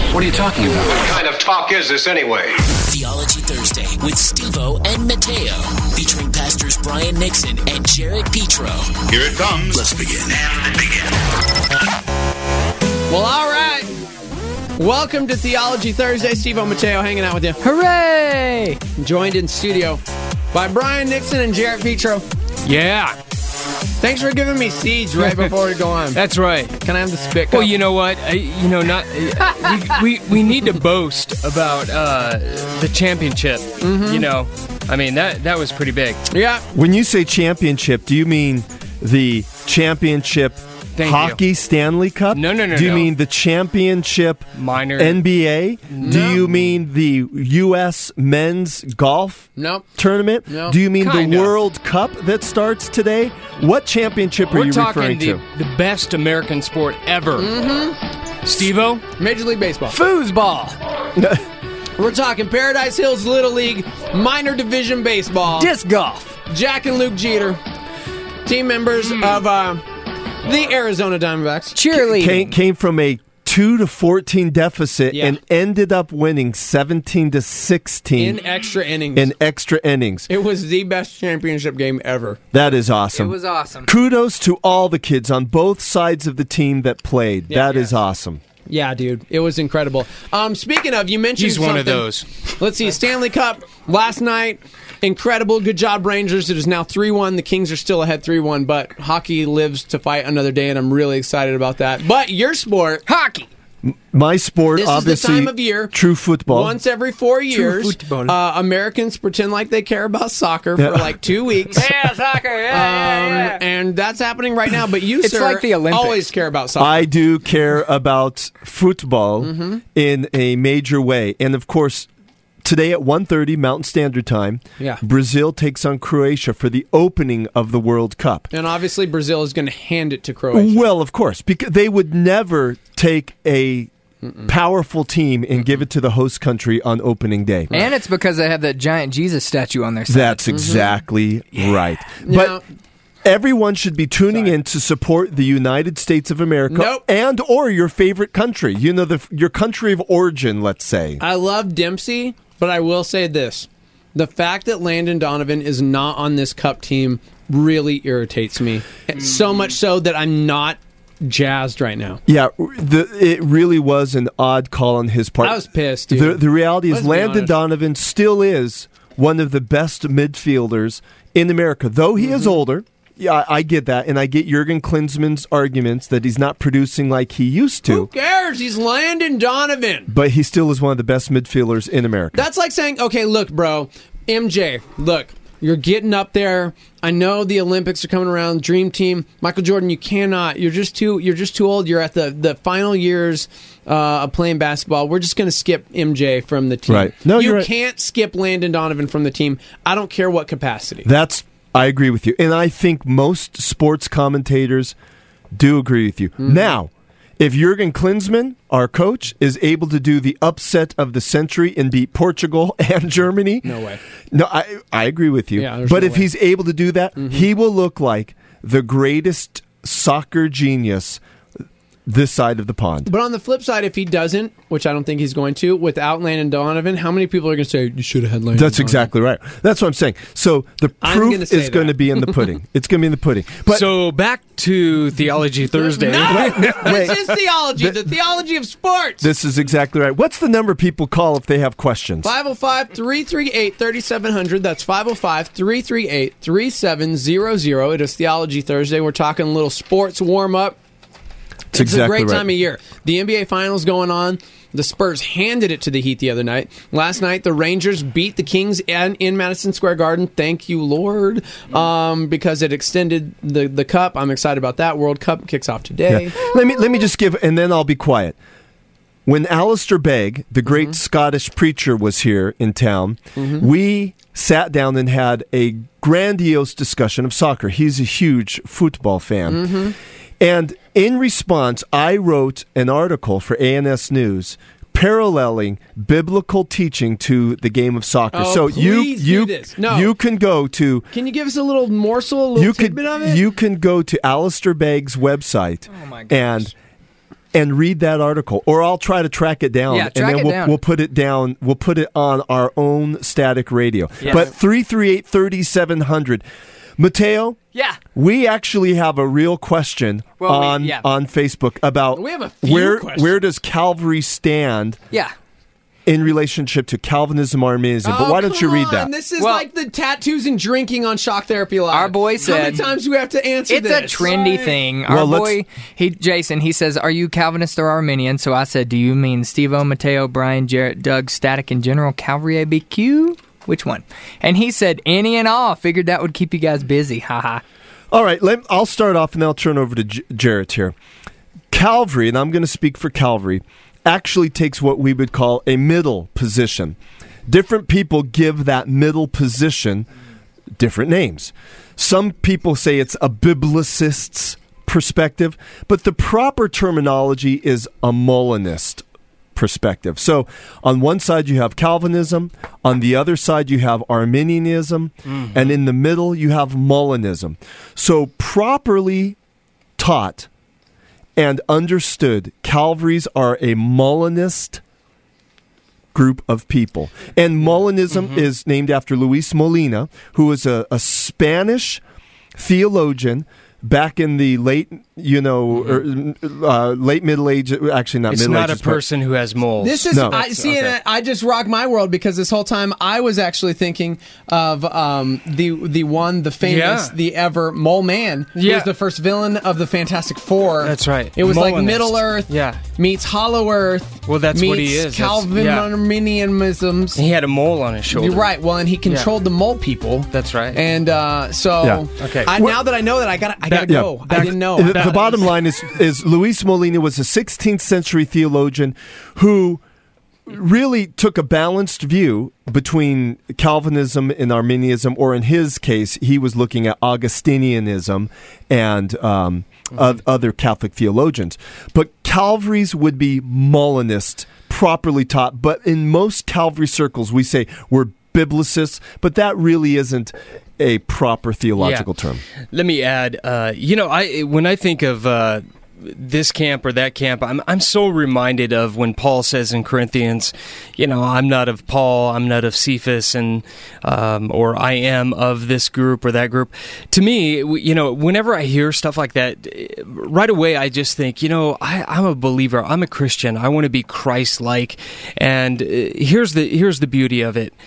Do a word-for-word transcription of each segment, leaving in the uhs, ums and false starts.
What are you talking about? What kind of talk is this anyway? Theology Thursday with Steve-O and Mateo, featuring pastors Brian Nixon and Jared Petro. Here it comes. Let's begin. And begin. Well, all right. Welcome to Theology Thursday. Steve-O, Mateo hanging out with you. Hooray! Joined in studio by Brian Nixon and Jared Petro. Yeah. Thanks for giving me seeds right before we go on. That's right. Can I have the spit cup? Well, you know what? I, you know, not uh, we, we we need to boast about uh, the championship. Mm-hmm. You know, I mean that that was pretty big. Yeah. When you say championship, do you mean the championship Thank hockey you. Stanley Cup? No, no, no, Do you no. mean the championship Minor N B A? No. Do you mean the U S men's golf Nope. tournament? No. Do you mean Kinda. the World Cup that starts today? What championship We're are you talking referring the, to? the best American sport ever. Mm-hmm. Steve-O? Major League Baseball. Foosball. We're talking Paradise Hills Little League, minor division baseball. Disc golf. Jack and Luke Jeter, team members of uh, the Arizona Diamondbacks. Cheerleading. Came, came from a two to fourteen deficit Yeah. and ended up winning seventeen to sixteen In extra innings. in extra innings. It was the best championship game ever. That is awesome. It was awesome. Kudos to all the kids on both sides of the team that played. Yeah, That is yes. awesome. Yeah, dude. It was incredible. Um, speaking of, you mentioned He's one of something. those. Let's see. Stanley Cup last night. Incredible. Good job, Rangers. It is now three one. The Kings are still ahead three one, but hockey lives to fight another day, and I'm really excited about that. But your sport, Hockey. My sport, this is the obviously, time of year. true football. Once every four years, football. uh, Americans pretend like they care about soccer for Yeah. like two weeks. Yeah, soccer. Yeah, Um, and that's happening right now. But you, It's sir, like the Olympics. always care about soccer. I do care about football Mm-hmm. in a major way. And, of course, today at one thirty Mountain Standard Time, Yeah. Brazil takes on Croatia for the opening of the World Cup. And obviously, Brazil is going to hand it to Croatia. Well, of course, because they would never take a powerful team and give it to the host country on opening day. And it's because they have that giant Jesus statue on their side. That's exactly right. But Now- everyone should be tuning in to support the United States of America Nope. and or your favorite country. You know, the, your country of origin, let's say. I love Dempsey, but I will say this. The fact that Landon Donovan is not on this Cup team really irritates me. So much so that I'm not jazzed right now. Yeah, the, it really was an odd call on his part. I was pissed, dude. The, the reality is Let's be Landon honest. Donovan still is one of the best midfielders in America. Though he Mm-hmm. is older, yeah, I, I get that, and I get Jurgen Klinsmann's arguments that he's not producing like he used Who to, cares? He's Landon Donovan. but he still is one of the best midfielders in America. That's like saying, okay, look, bro, M J, look, you're getting up there. I know the Olympics are coming around. Dream team, Michael Jordan. You cannot. You're just too. You're just too old. You're at the, the final years uh, of playing basketball. We're just going to skip M J from the team. Right. No, you you're right. can't skip Landon Donovan from the team. I don't care what capacity. That's I agree with you, and I think most sports commentators do agree with you. Mm-hmm. Now, if Jurgen Klinsmann, our coach, is able to do the upset of the century and beat Portugal and Germany, No way. No, I I agree with you. Yeah, there's but no if way. Mm-hmm. he's able to do that, he will look like the greatest soccer genius this side of the pond. But on the flip side, if he doesn't, which I don't think he's going to, without Landon Donovan, how many people are going to say you should have had Landon? That's Donovan? exactly right. That's what I'm saying. So the I'm proof gonna say is going that. to be in the pudding. It's going to be in the pudding. But So back to Theology Thursday. No, wait. this is theology, the theology of sports. this is exactly right. What's the number people call if they have questions? five oh five, three three eight, three seven zero zero. That's five oh five, three three eight, three seven zero zero. It is Theology Thursday. We're talking a little sports warm-up. It's It's exactly a great right. time of year. The N B A Finals going on. The Spurs handed it to the Heat the other night. Last night, the Rangers beat the Kings in, in Madison Square Garden. Thank you, Lord, um, because it extended the, the cup. I'm excited about that. World Cup kicks off today. Yeah. Let me let me just give, and then I'll be quiet. When Alistair Begg, the great Mm-hmm. Scottish preacher, was here in town, we sat down and had a grandiose discussion of soccer. He's a huge football fan. Mm-hmm. And in response, I wrote an article for A N S News paralleling biblical teaching to the game of soccer. Oh, so you please do you this. No. you can go to Can you give us a little morsel, a little you could tidbit of it? you can go to Alistair Begg's website Oh my gosh. and and read that article, or I'll try to track it down, Yeah, and track then it we'll down. we'll put it down. We'll put it on our own static radio. Yes. But three three eight, three seven zero zero. Mateo, Yeah. we actually have a real question Well, we- on yeah. on Facebook about We have a few where questions. where does Calvary stand Yeah. in relationship to Calvinism, Arminianism. But Oh, why don't you come read on. that? This is Well- like the tattoos and drinking on Shock Therapy Live. Our boy How said- many times do we have to answer It's this? a trendy thing. Our Well, let's- boy, he Jason, he says, "Are you Calvinist or Arminian?" So I said, "Do you mean Steve-O, Mateo, Brian, Jarrett, Doug, Static, and General Calvary A B Q? Which one?" And he said, "Any and all." Figured that would keep you guys busy. Haha. All right, let, I'll start off and then I'll turn over to J- Jarrett here. Calvary, and I'm going to speak for Calvary, actually takes what we would call a middle position. Different people give that middle position different names. Some people say it's a biblicist's perspective, but the proper terminology is a Molinist perspective. So on one side you have Calvinism, on the other side you have Arminianism, mm-hmm. and in the middle you have Molinism. So properly taught and understood, Calvaries are a Molinist group of people. And Molinism mm-hmm. is named after Luis Molina, who was a, a Spanish theologian back in the late, you know, mm-hmm. or, uh, late Middle Age. Actually, not it's Middle Age. It's not a person who has moles. This is, No. I see, Okay. and I just rock my world because this whole time I was actually thinking of um, the the one, the famous, Yeah. the ever Mole Man, who Yeah. was the first villain of the Fantastic Four. That's right. It was like Molinist. Middle Earth Yeah. meets Hollow Earth. Well, that's meets what he is. That's- Calvin yeah. Arminianisms. He had a mole on his shoulder. You're right. Well, and he controlled the mole people. That's right. And uh, so, Yeah. Okay. I, now that I know that, I got I gotta Yeah. go. I Back- didn't know. The, the bottom line is, is Luis Molina was a sixteenth century theologian who really took a balanced view between Calvinism and Arminianism, or in his case, he was looking at Augustinianism and um, Mm-hmm. of other Catholic theologians. But Calvaries would be Molinist, properly taught. But in most Calvary circles, we say we're biblicists, but that really isn't a proper theological Yeah. term. Let me add, uh, you know, I when I think of uh, this camp or that camp, I'm I'm so reminded of when Paul says in Corinthians, you know, I'm not of Paul, I'm not of Cephas, and um, or I am of this group or that group. To me, you know, whenever I hear stuff like that, right away I just think, you know, I, I'm a believer, I'm a Christian, I want to be Christ-like, and uh, here's the here's the beauty of it.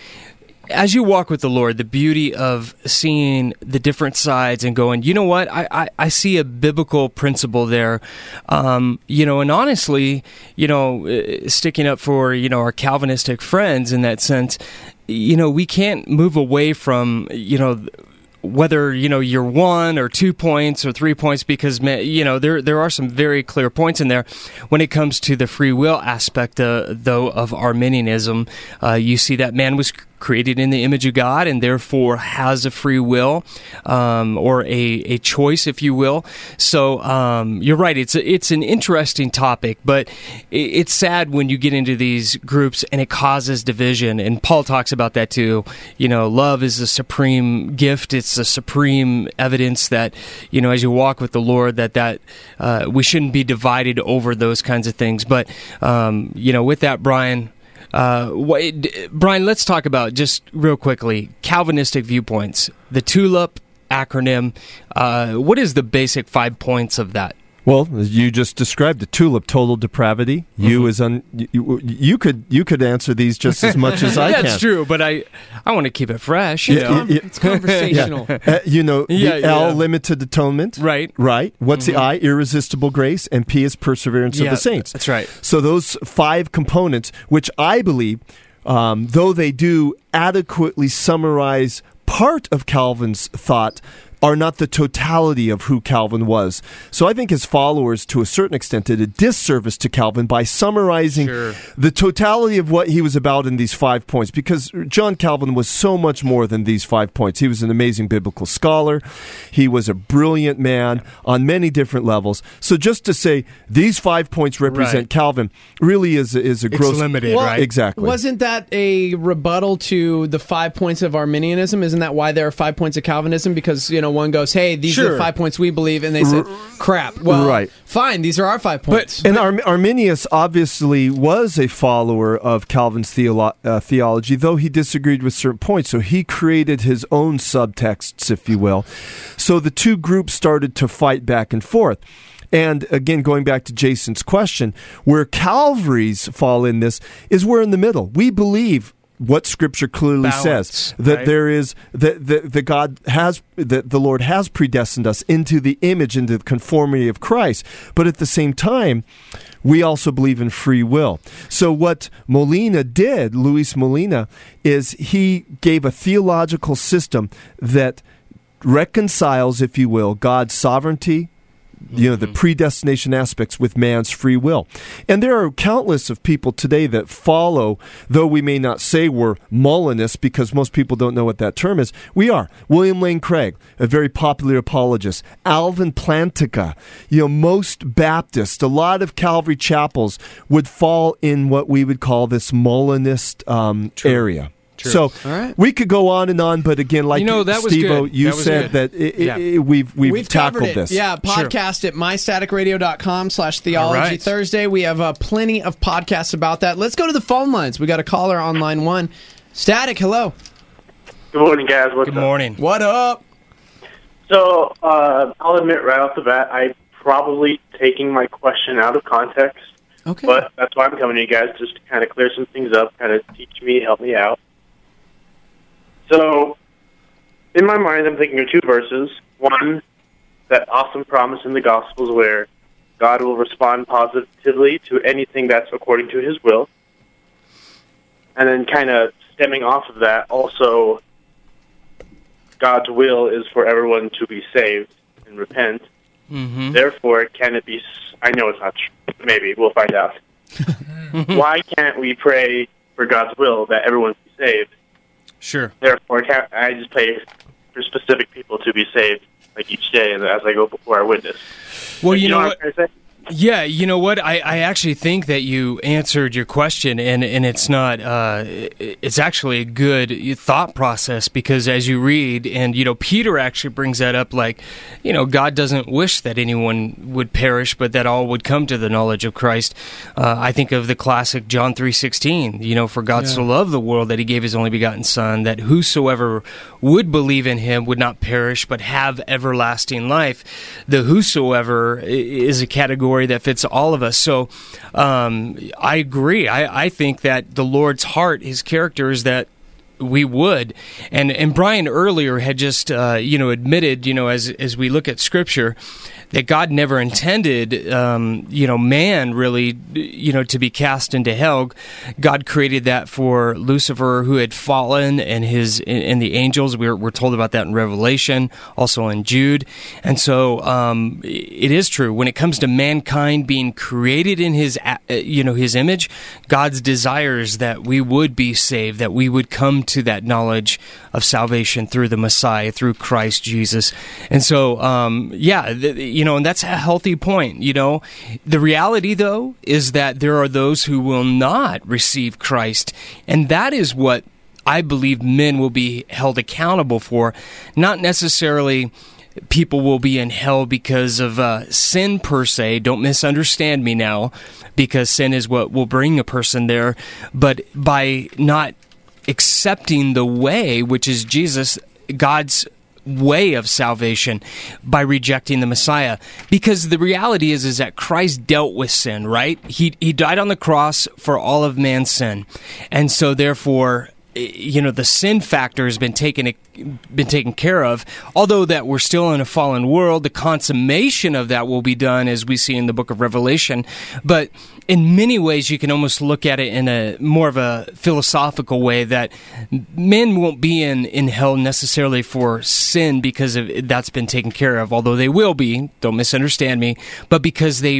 As you walk with the Lord, the beauty of seeing the different sides and going, you know what, I, I, I see a biblical principle there, um, you know, and honestly, you know, uh, sticking up for, you know, our Calvinistic friends in that sense, you know, we can't move away from, you know, whether, you know, you're one or two points or three points, because, you know, there there are some very clear points in there. When it comes to the free will aspect, uh, though, of Arminianism, uh, you see that man was created in the image of God and therefore has a free will, um, or a, a choice, if you will. So um, you're right, it's a, it's an interesting topic, but it, it's sad when you get into these groups and it causes division, and Paul talks about that too. You know, love is the supreme gift, it's the supreme evidence that, you know, as you walk with the Lord, that, that uh, we shouldn't be divided over those kinds of things. But, um, you know, with that, Brian, Uh, what, Brian, let's talk about, just real quickly, Calvinistic viewpoints. The TULIP acronym, uh, what is the basic five points of that? Well, you just described the TULIP, total depravity. Mm-hmm. You is un, you, you could you could answer these just as much as I That's can. That's true, but I I want to keep it fresh. You Yeah, know? yeah, It's conversational. Yeah. Uh, you know, the Yeah, yeah. L, limited atonement. Right. Right. What's Mm-hmm. the I? Irresistible grace. And P is perseverance Yeah, of the saints. that's right. So those five components, which I believe, um, though they do adequately summarize part of Calvin's thought, are not the totality of who Calvin was. So I think his followers, to a certain extent, did a disservice to Calvin by summarizing Sure. the totality of what he was about in these five points, because John Calvin was so much more than these five points. He was an amazing biblical scholar. He was a brilliant man on many different levels. So just to say these five points represent Right. Calvin really is a, is a It's gross... limited, Well, right? Exactly. Wasn't that a rebuttal to the five points of Arminianism? Isn't that why there are five points of Calvinism? Because, you know, one goes, hey, these are Sure. the five points we believe, and they said, crap. Well, Right. fine, these are our five points. And Ar- Arminius obviously was a follower of Calvin's theolo- uh, theology, though he disagreed with certain points. So he created his own subtexts, if you will. So the two groups started to fight back and forth. And again, going back to Jason's question, where Calvary's fall in this is we're in the middle. We believe what Scripture clearly Balance, says, that right? there is that that that God has that the Lord has predestined us into the image, into the conformity of Christ. But at the same time, we also believe in free will. So what Molina did, Luis Molina, is he gave a theological system that reconciles, if you will, God's sovereignty, you know, the predestination aspects with man's free will. And there are countless of people today that follow, though we may not say we're Molinists because most people don't know what that term is. We are. William Lane Craig, a very popular apologist. Alvin Plantinga, you know, most Baptists, a lot of Calvary chapels would fall in what we would call this Molinist um, area. True. So All right. we could go on and on, but again, like You know, that was Steve-O, good. you That was said good. that it, Yeah. it, we've we've, We've tackled covered it. this. Yeah, podcast at my static radio dot com slash theology All right. Thursday. We have uh, plenty of podcasts about that. Let's go to the phone lines. We got a caller on line one. Static, hello. Good morning, guys. What's Good up? morning. What up? So, uh, I'll admit right off the bat, I'm probably taking my question out of context, Okay. but that's why I'm coming to you guys, just to kind of clear some things up, kind of teach me, help me out. So, in my mind, I'm thinking of two verses. One, that awesome promise in the Gospels where God will respond positively to anything that's according to His will. And then kind of stemming off of that, also, God's will is for everyone to be saved and repent. Mm-hmm. Therefore, can it be... I know it's not true. Maybe. We'll find out. Why can't we pray for God's will that everyone be saved? Sure. Therefore, can I just pray for specific people to be saved, like each day, and as I go before I witness. Well, you, know what what? I'm trying to say? Yeah, you know what? I, I actually think that you answered your question, and, and it's not. Uh, it's actually a good thought process because as you read, and you know, Peter actually brings that up, like, you know, God doesn't wish that anyone would perish, but that all would come to the knowledge of Christ. Uh, I think of the classic John three sixteen. You know, for God so loved the world that He gave His only begotten Son, that whosoever would believe in Him would not perish, but have everlasting life. The whosoever is a category that fits all of us. So um, I agree. I, I think that the Lord's heart, His character is that we would. And and Brian earlier had just uh, you know admitted, you know, as as we look at Scripture, that God never intended, um, you know, man really, you know, to be cast into hell. God created that for Lucifer, who had fallen, and his and the angels. We're we're told about that in Revelation, also in Jude. And so um, it is true when it comes to mankind being created in His, you know, His image. God's desires that we would be saved, that we would come to that knowledge of salvation through the Messiah, through Christ Jesus. And so, um, yeah, the, you know, and that's a healthy point. You know, the reality, though, is that there are those who will not receive Christ, and that is what I believe men will be held accountable for, not necessarily people will be in hell because of uh, sin per se. Don't misunderstand me now, because sin is what will bring a person there, but by not accepting the way, which is Jesus, God's way of salvation, by rejecting the Messiah. Because the reality is is that Christ dealt with sin, right? He he died on the cross for all of man's sin. And so therefore, you know, the sin factor has been taken been taken care of. Although that we're still in a fallen world, the consummation of that will be done as we see in the book of Revelation. But in many ways, you can almost look at it in a more of a philosophical way, that men won't be in, in hell necessarily for sin because of, that's been taken care of, although they will be, don't misunderstand me, but because they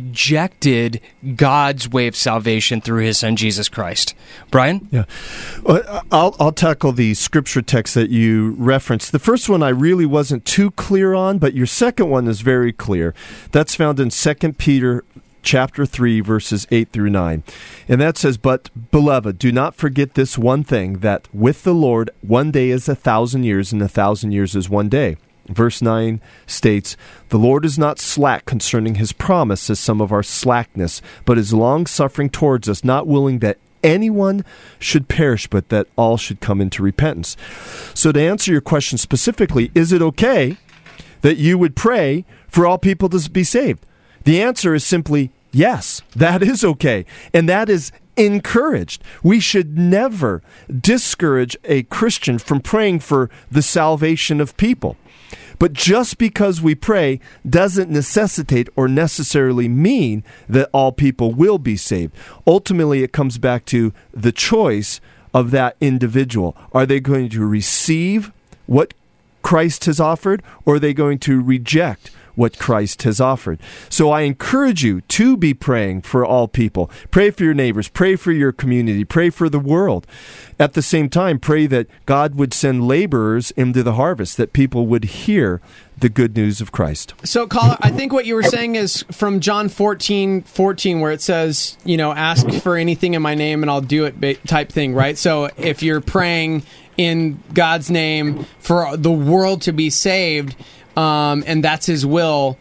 rejected God's way of salvation through His Son, Jesus Christ. Brian? Yeah. Well, I'll, I'll tackle the scripture text that you referenced. The first one I really wasn't too clear on, but your second one is very clear. That's found in Second Peter chapter three, verses eight through nine. And that says, "But, beloved, do not forget this one thing, that with the Lord one day is a thousand years, and a thousand years is one day. Verse nine states, "The Lord is not slack concerning his promise, as some of our slackness, but is long-suffering towards us, not willing that anyone should perish, but that all should come into repentance." So to answer your question specifically, is it okay that you would pray for all people to be saved? The answer is simply yes, that is okay. And that is encouraged. We should never discourage a Christian from praying for the salvation of people. But just because we pray doesn't necessitate or necessarily mean that all people will be saved. Ultimately, it comes back to the choice of that individual. Are they going to receive what Christ has offered, or are they going to reject what Christ has offered? So I encourage you to be praying for all people. Pray for your neighbors. Pray for your community. Pray for the world. At the same time, pray that God would send laborers into the harvest, that people would hear the good news of Christ. So, caller, I think what you were saying is from John fourteen fourteen, where it says, you know, ask for anything in my name and I'll do it type thing, right? So if you're praying in God's name for the world to be saved, Um, and that's his will,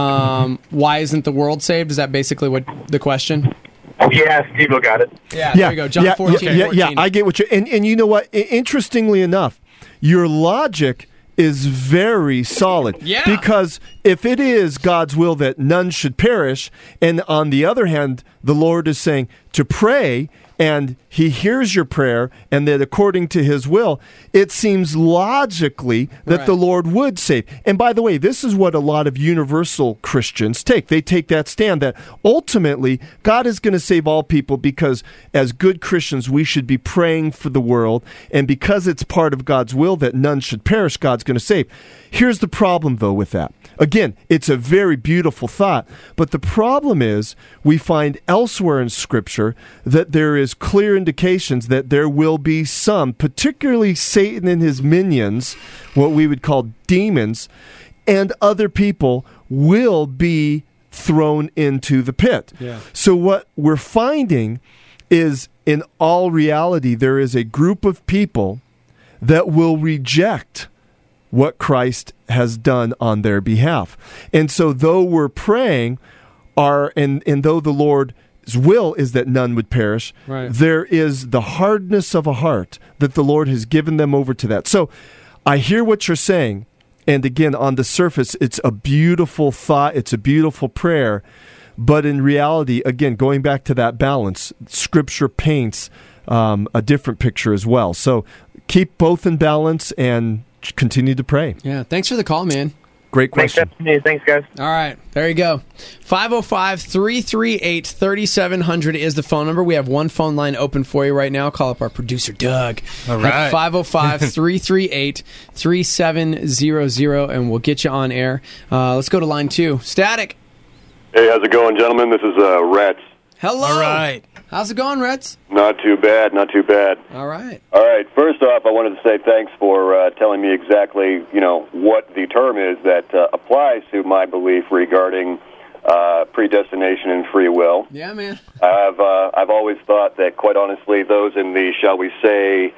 um, why isn't the world saved? Is that basically what the question? Yeah, Steve got it. Yeah, there you go. John yeah, fourteen, yeah, fourteen. Yeah, I get what you... And, and you know what? I, interestingly enough, your logic is very solid. Yeah. Because if it is God's will that none should perish, and on the other hand, the Lord is saying to pray, and he hears your prayer, and that according to his will, it seems logically that Right. the Lord would save. And by the way, this is what a lot of universal Christians take. They take that stand that ultimately God is going to save all people because as good Christians, we should be praying for the world. And because it's part of God's will that none should perish, God's going to save. Here's the problem, though, with that. Again, it's a very beautiful thought, but the problem is we find elsewhere in Scripture that there is clear indications that there will be some, particularly Satan and his minions, what we would call demons, and other people will be thrown into the pit. Yeah. So what we're finding is, in all reality, there is a group of people that will reject what Christ has done on their behalf. And so though we're praying, our, and, and though the Lord's will is that none would perish, Right. there is the hardness of a heart that the Lord has given them over to that. So I hear what you're saying, and again, on the surface, it's a beautiful thought, it's a beautiful prayer, but in reality, again, going back to that balance, Scripture paints um, a different picture as well. So keep both in balance and continue to pray. Yeah, thanks for the call, man. Great question. Thanks, Thanks, guys. All right, there you go. five oh five, three three eight, three seven zero zero is the phone number. We have one phone line open for you right now. Call up our producer, Doug. All right. five oh five, three three eight, three seven zero zero, and we'll get you on air. Uh, let's go to line two. Static. Hey, how's it going, gentlemen? This is uh, Rats. Hello. All right. How's it going, Reds? Not too bad, not too bad. All right. All right, first off, I wanted to say thanks for uh, telling me exactly, you know, what the term is that uh, applies to my belief regarding uh, predestination and free will. Yeah, man. I've uh, I've always thought that, quite honestly, those in the, shall we say,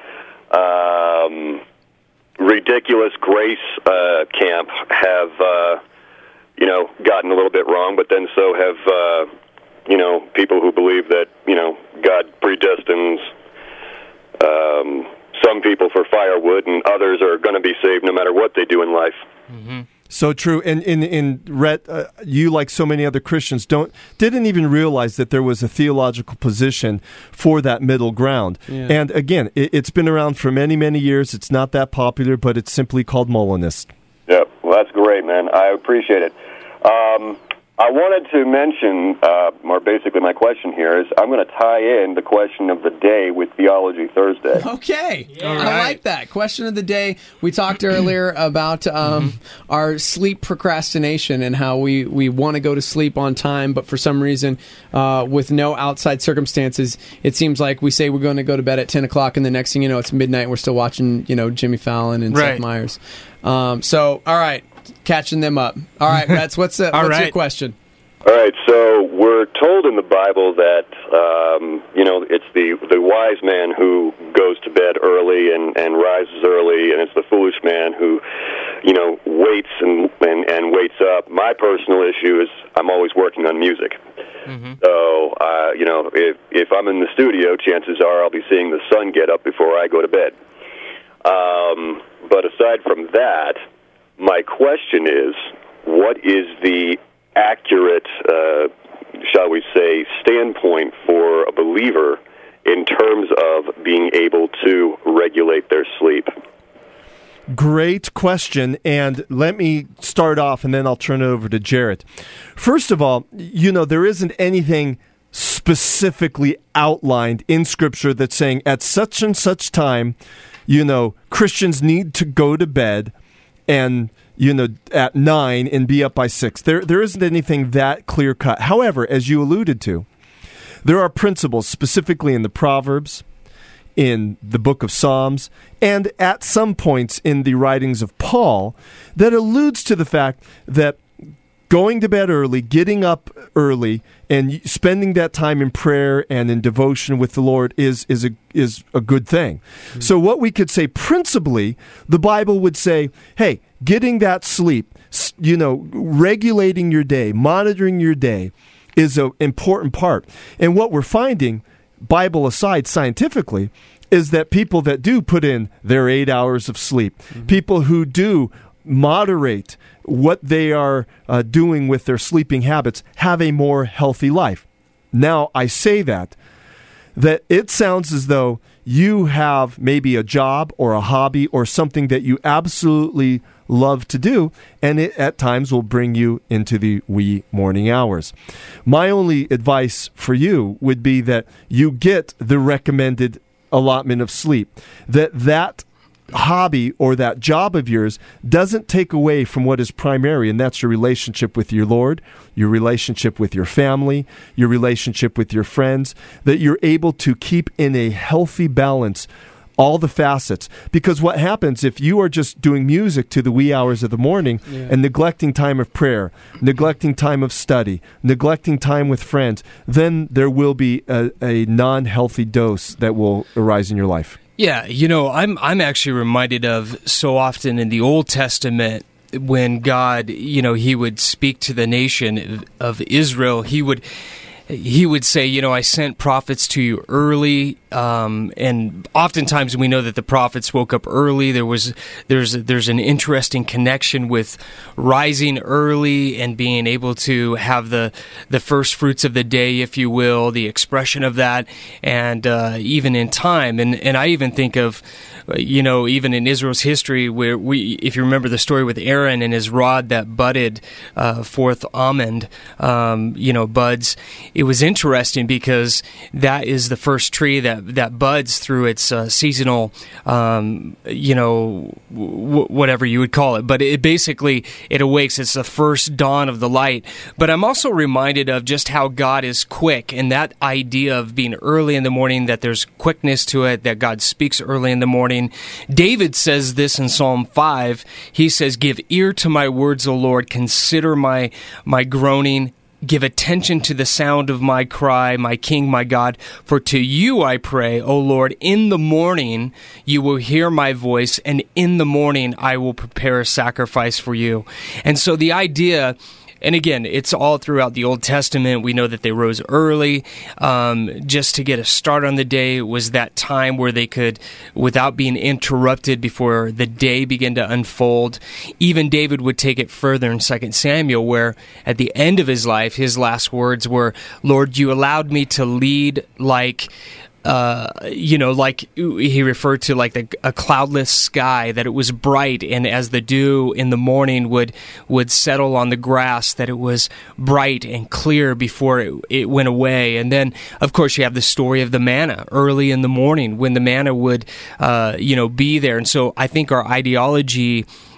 um, ridiculous grace uh, camp have, uh, you know, gotten a little bit wrong, but then so have, uh, you know, people who believe that, you know, God predestines um, some people for firewood and others are going to be saved no matter what they do in life. Mm-hmm. So true. And in in Rhett, uh, you, like so many other Christians, don't didn't even realize that there was a theological position for that middle ground. Yeah. And again, it, it's been around for many, many years. It's not that popular, but it's simply called Molinist. Yeah, well, that's great, man. I appreciate it. Um, I wanted to mention, uh, or basically my question here is, I'm going to tie in the question of the day with Theology Thursday. Okay. All I right. like that. Question of the day. We talked earlier about um, mm-hmm. our sleep procrastination and how we, we want to go to sleep on time, but for some reason, uh, with no outside circumstances, it seems like we say we're going to go to bed at ten o'clock, and the next thing you know, it's midnight, and we're still watching, you know, Jimmy Fallon and Right. Seth Meyers. Um, so, all right. Catching them up. All right, Rats, what's, the, All what's your right. question? All right, so we're told in the Bible that Um, you know, it's the, the wise man who goes to bed early and, and rises early, and it's the foolish man who, you know, waits and, and, and waits up. My personal issue is I'm always working on music. Mm-hmm. So, uh, you know, if, if I'm in the studio, chances are I'll be seeing the sun get up before I go to bed. Um, but aside from that, my question is, what is the accurate, uh, shall we say, standpoint for a believer in terms of being able to regulate their sleep? Great question, and let me start off, and then I'll turn it over to Jarrett. First of all, you know, there isn't anything specifically outlined in Scripture that's saying at such and such time, you know, Christians need to go to bed and, you know, at nine and be up by six. There, there isn't anything that clear-cut. However, as you alluded to, there are principles specifically in the Proverbs, in the book of Psalms, and at some points in the writings of Paul that alludes to the fact that going to bed early, getting up early, and spending that time in prayer and in devotion with the Lord is is a is a good thing. Mm-hmm. So what we could say principally, the Bible would say, hey, getting that sleep, you know, regulating your day, monitoring your day is an important part. And what we're finding, Bible aside, scientifically, is that people that do put in their eight hours of sleep, mm-hmm. people who do moderate what they are uh, doing with their sleeping habits, have a more healthy life. Now, I say that, that it sounds as though you have maybe a job or a hobby or something that you absolutely love to do, and it at times will bring you into the wee morning hours. My only advice for you would be that you get the recommended allotment of sleep, that that hobby or that job of yours doesn't take away from what is primary, and that's your relationship with your Lord, your relationship with your family, your relationship with your friends, that you're able to keep in a healthy balance all the facets. Because what happens if you are just doing music to the wee hours of the morning yeah. and neglecting time of prayer, neglecting time of study, neglecting time with friends, then there will be a, a non-healthy dose that will arise in your life. Yeah, you know, I'm I'm actually reminded of so often in the Old Testament when God, you know, he would speak to the nation of Israel, he would he would say, you know, I sent prophets to you early, um, and oftentimes we know that the prophets woke up early. There was there's there's an interesting connection with rising early and being able to have the the first fruits of the day, if you will, the expression of that, and uh, even in time. And and I even think of, you know, even in Israel's history, where we, if you remember the story with Aaron and his rod that budded uh, forth almond, um, you know, buds. It was interesting because that is the first tree that, that buds through its uh, seasonal, um, you know, w- whatever you would call it. But it basically, it awakes. It's the first dawn of the light. But I'm also reminded of just how God is quick, and that idea of being early in the morning, that there's quickness to it, that God speaks early in the morning. David says this in Psalm five. He says, "Give ear to my words, O Lord. Consider my my groaning. Give attention to the sound of my cry, my King, my God. For to you I pray, O Lord, in the morning you will hear my voice, and in the morning I will prepare a sacrifice for you." And so the idea, and again, it's all throughout the Old Testament. We know that they rose early um, just to get a start on the day. It was that time where they could, without being interrupted before the day began to unfold. Even David would take it further in Second Samuel, where at the end of his life, his last words were, "Lord, you allowed me to lead like..." Uh, you know, like he referred to like the, a cloudless sky, that it was bright, and as the dew in the morning would would settle on the grass, that it was bright and clear before it, it went away. And then, of course, you have the story of the manna early in the morning when the manna would, uh, you know, be there. And so I think our ideology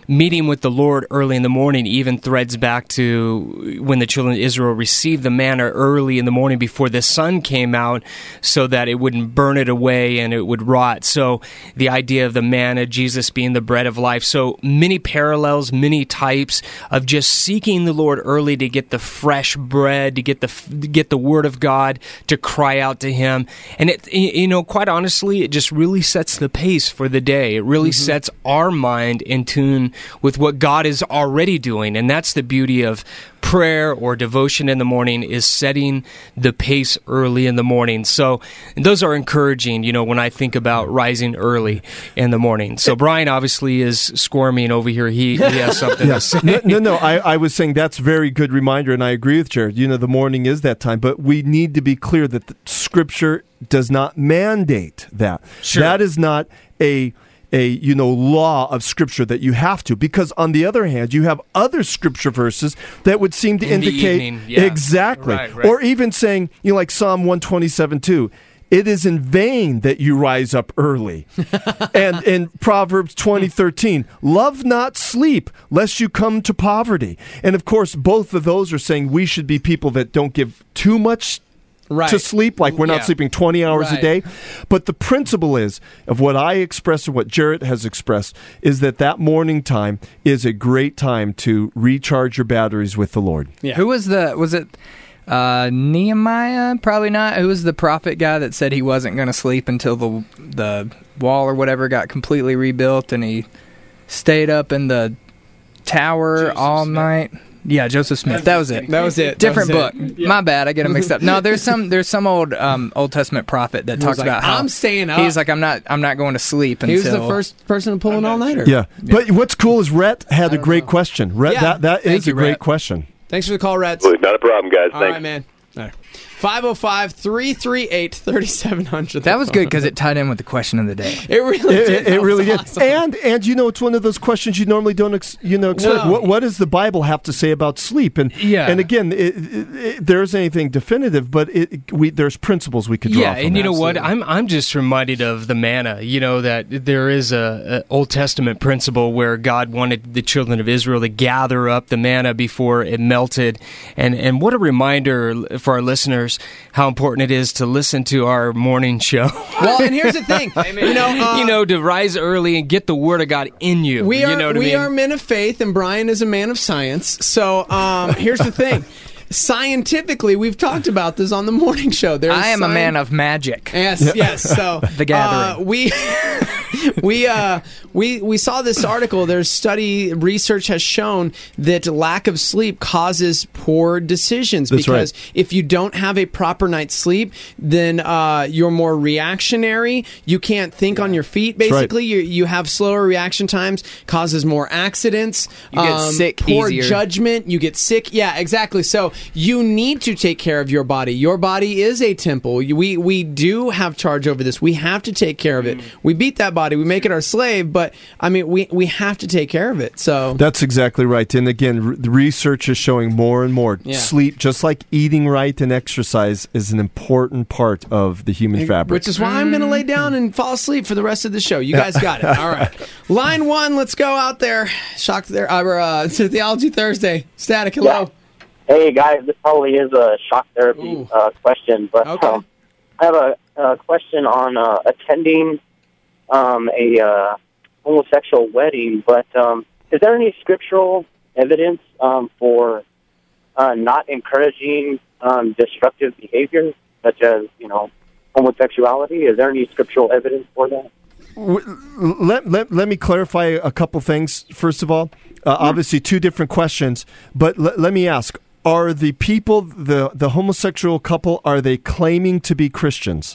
meeting with the Lord early in the morning even threads back to when the children of Israel received the manna early in the morning before the sun came out so that it wouldn't burn it away and it would rot. So the idea of the manna, Jesus being the bread of life. So many parallels, many types of just seeking the Lord early to get the fresh bread, to get the to get the Word of God, to cry out to Him. And it, you know, quite honestly, it just really sets the pace for the day. It really mm-hmm. sets our mind in tune with what God is already doing. And that's the beauty of prayer or devotion in the morning, is setting the pace early in the morning. So those are encouraging, you know, when I think about rising early in the morning. So Brian obviously is squirming over here. He, he has something yeah. to say. No, no, no. I, I was saying that's a very good reminder, and I agree with Jared. You know, the morning is that time, but we need to be clear that the Scripture does not mandate that. Sure. That is not a a you know law of Scripture that you have to, because on the other hand, you have other Scripture verses that would seem to In indicate evening, yeah. exactly, right, right. or even saying, you know, like Psalm one twenty-seven two. It is in vain that you rise up early. And in Proverbs twenty thirteen, love not sleep, lest you come to poverty. And of course, both of those are saying we should be people that don't give too much Right. to sleep, like we're not Yeah. sleeping twenty hours Right. a day. But the principle is, of what I expressed and what Jarrett has expressed, is that that morning time is a great time to recharge your batteries with the Lord. Yeah. Who was the, was it uh, Nehemiah? Probably not. Who was the prophet guy that said he wasn't going to sleep until the the wall or whatever got completely rebuilt, and he stayed up in the tower Joseph all Smith. night? Yeah, Joseph Smith. That was it. That was it. Different That was book. it. Yeah. My bad. I get them mixed up. No, there's some there's some old um, Old Testament prophet that He talks was like, about how I'm staying up. He's like, I'm not I'm not going to sleep He was until the first person to pull an all-nighter. Yeah. But what's cool is Rhett had a don't great know. question. Rhett, Yeah. that, that Thank is you, a great Rhett. question. Thanks for the call, Reds. Not a problem, guys. All Thanks. right, man. All right. five oh five, three three eight, three seven hundred. That was good because it tied in with the question of the day. It really It, did. it, That it was really awesome. did. And and you know, it's one of those questions you normally don't ex, you know expect. No. What, what does the Bible have to say about sleep? And Yeah. and again, it, it, it, there isn't anything definitive, but it, we there's principles we could draw Yeah, from and you that. know what? I'm I'm just reminded of the manna. You know that there is a, a Old Testament principle where God wanted the children of Israel to gather up the manna before it melted, and and what a reminder for our listeners how important it is to listen to our morning show. Well, and here's the thing. you know, uh, you know, to rise early and get the Word of God in you. we are you know what we I mean? are men of faith, and Brian is a man of science. So um, here's the thing. Scientifically, we've talked about this on the morning show. There's I am a sci- man of magic. Yes, yes. So The Gathering. uh, we we uh, we we saw this article. There's study research has shown that lack of sleep causes poor decisions. That's because right. if you don't have a proper night's sleep, then uh, you're more reactionary. You can't think on your feet. right. Basically, you you have slower reaction times. Causes more accidents. You get sick Poor easier. judgment. You get sick. Yeah, exactly. So you need to take care of your body. Your body is a temple. We we do have charge over this. We have to take care of it. We beat that body. We make it our slave. But I mean, we we have to take care of it. So That's exactly right. And again, re- the research is showing more and more Yeah. sleep, just like eating right and exercise, is an important part of the human fabric. which is why I'm going to lay down and fall asleep for the rest of the show. You guys got it. All right. Line one. Let's go out there. Shock there. Uh, uh, to Theology Thursday. Static. Hello. Hey guys, this probably is a shock therapy Ooh. uh, question, but Okay. um, I have a, a question on uh, attending um, a uh, homosexual wedding. But um, is there any scriptural evidence um, for uh, not encouraging um, destructive behavior, such as you know homosexuality? Is there any scriptural evidence for that? W- Let, let, let me clarify a couple things. First of all, uh, obviously two different questions, but l- let me ask, are the people, the, the homosexual couple, are they claiming to be Christians?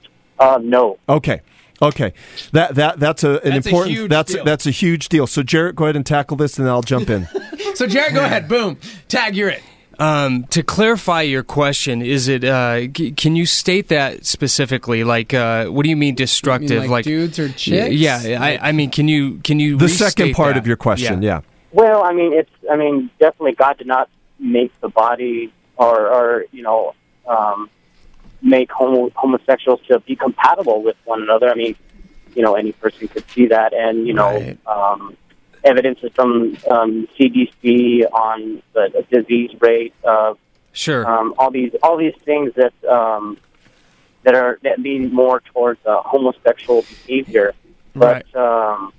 Uh, no. Okay. Okay. That that that's a an That's a important huge that's deal. that's a huge deal. So Jarrett, go ahead and tackle this and then I'll jump in. So Jared, go ahead. Boom. Tag. You're it. Um, to clarify your question, is it? Uh, c- can you state that specifically? Like, uh, what do you mean destructive? You mean like dudes or chicks? Yeah, I, I mean, can you can you The second restate part that? of your question, yeah. Well, I mean, it's. I mean, definitely, God did not make the body, or, or you know, um, make homo- homosexuals to be compatible with one another. I mean, you know, any person could see that, and you know, Right. um, evidences from um, C D C on the disease rate of Sure. um, all these all these things that um, that are that lean more towards uh, homosexual behavior. But Right. um,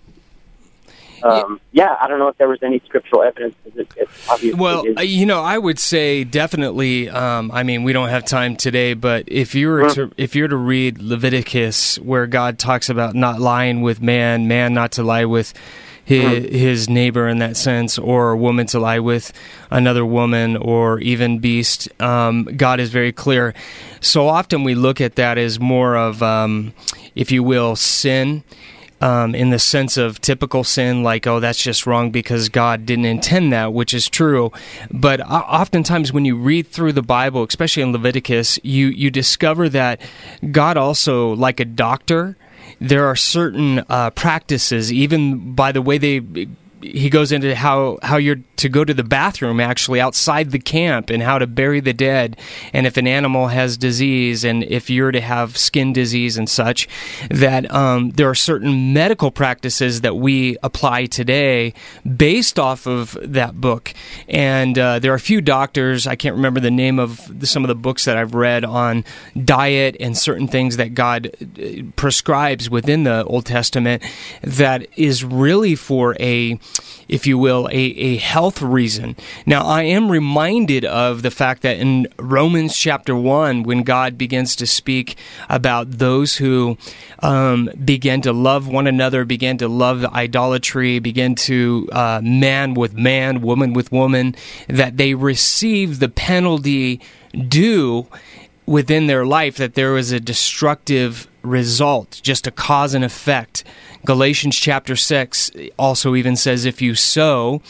um, yeah, I don't know if there was any scriptural evidence. It, it obviously Well, is. uh, you know, I would say definitely. Um, I mean, we don't have time today, but if you were to if you were to read Leviticus, where God talks about not lying with man, man not to lie with his, his neighbor in that sense, or a woman to lie with another woman, or even beast, um, God is very clear. So often we look at that as more of, um, if you will, sin. Um, in the sense of typical sin, like, oh, that's just wrong because God didn't intend that, which is true. But uh, oftentimes when you read through the Bible, especially in Leviticus, you, you discover that God also, like a doctor, there are certain uh, practices, even by the way they... He goes into how, how you're to go to the bathroom actually outside the camp, and how to bury the dead, and if an animal has disease, and if you're to have skin disease and such, that um, there are certain medical practices that we apply today based off of that book. And uh, there are a few doctors, I can't remember the name of the, some of the books that I've read on diet and certain things that God prescribes within the Old Testament that is really for a, if you will, a, a health reason. Now, I am reminded of the fact that in Romans chapter one, when God begins to speak about those who um, begin to love one another, begin to love idolatry, begin to uh, man with man, woman with woman, that they receive the penalty due within their life, that there was a destructive result, just a cause and effect. Galatians chapter six also even says, if you sow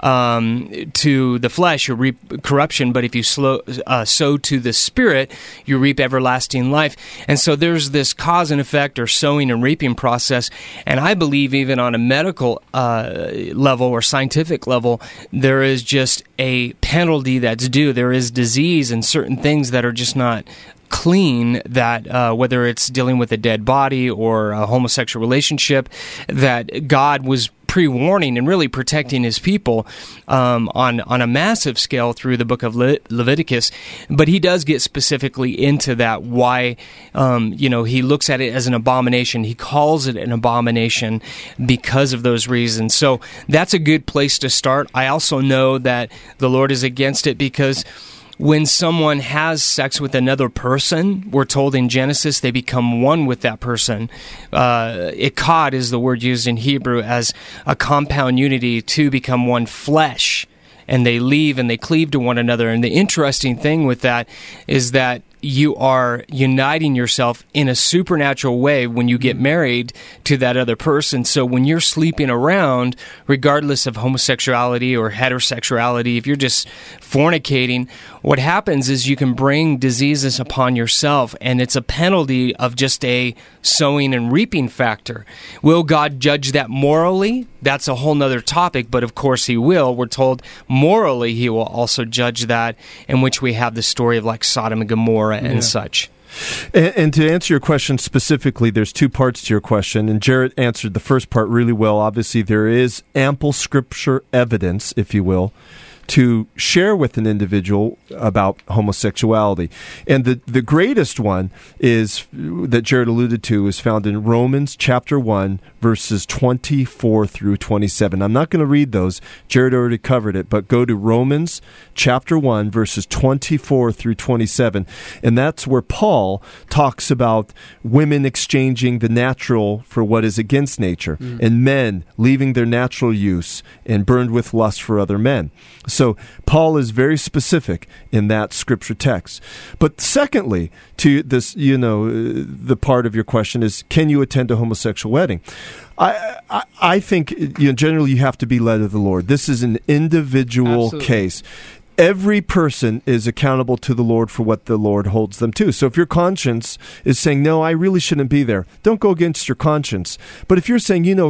um, to the flesh, you reap corruption, but if you slow, uh, sow to the Spirit, you reap everlasting life. And so there's this cause and effect, or sowing and reaping process. And I believe even on a medical uh, level or scientific level, there is just a penalty that's due. There is disease and certain things that are just not clean, that uh, whether it's dealing with a dead body or a homosexual relationship, that God was pre-warning and really protecting his people um, on, on a massive scale through the book of Le- Leviticus. But he does get specifically into that, why um, you know, he looks at it as an abomination. He calls it an abomination because of those reasons. So that's a good place to start. I also know that the Lord is against it because when someone has sex with another person, we're told in Genesis they become one with that person. Uh, Echad is the word used in Hebrew as a compound unity, to become one flesh. And they leave and they cleave to one another. And the interesting thing with that is that you are uniting yourself in a supernatural way when you get married to that other person. So when you're sleeping around, regardless of homosexuality or heterosexuality, if you're just fornicating, what happens is you can bring diseases upon yourself, and it's a penalty of just a sowing and reaping factor. Will God judge that morally? That's a whole nother topic, but of course he will. We're told morally he will also judge that, in which we have the story of like Sodom and Gomorrah and yeah. such. And, and to answer your question specifically, there's two parts to your question, and Jarrett answered the first part really well. Obviously, there is ample scripture evidence, if you will, to share with an individual about homosexuality. And the, the greatest one is, that Jared alluded to, is found in Romans chapter one, verses twenty-four through twenty-seven. I'm not going to read those. Jared already covered it, but go to Romans chapter one, verses twenty-four through twenty-seven. And that's where Paul talks about women exchanging the natural for what is against nature, mm. and men leaving their natural use and burned with lust for other men. So Paul is very specific in that scripture text. But secondly, to this, you know, uh, the part of your question is, can you attend a homosexual wedding? I, I, I think, you know, generally you have to be led of the Lord. This is an individual Absolutely. case. Every person is accountable to the Lord for what the Lord holds them to. So if your conscience is saying, no, I really shouldn't be there, don't go against your conscience. But if you're saying, you know,